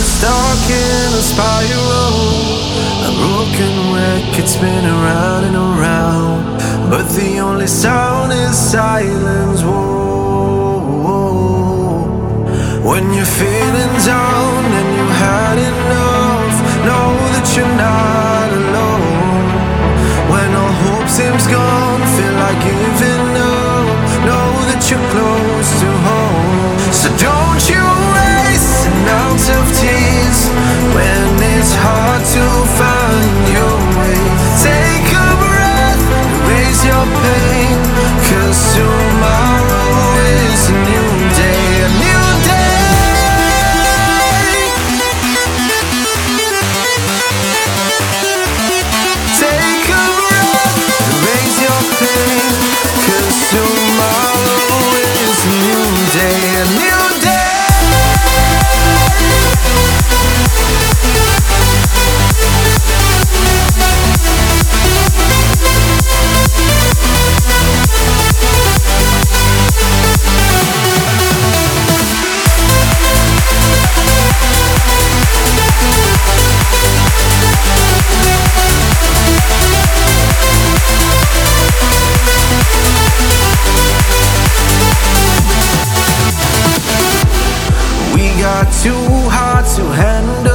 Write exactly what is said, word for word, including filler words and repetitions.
stuck in a spiral, a broken record spinning round and around, but the only sound is silence. Whoa. When you're feeling down and you had enough, know that you're not alone. When all hope seems gone, feel like giving up, know that you're close to home. So don't you waste an ounce of tears when it's hard to find your way. Take a breath, erase your pain, 'cause tomorrow is a new day, a new day. Take a breath, erase your pain, 'cause tomorrow is a new day, a new day. Too hard to handle.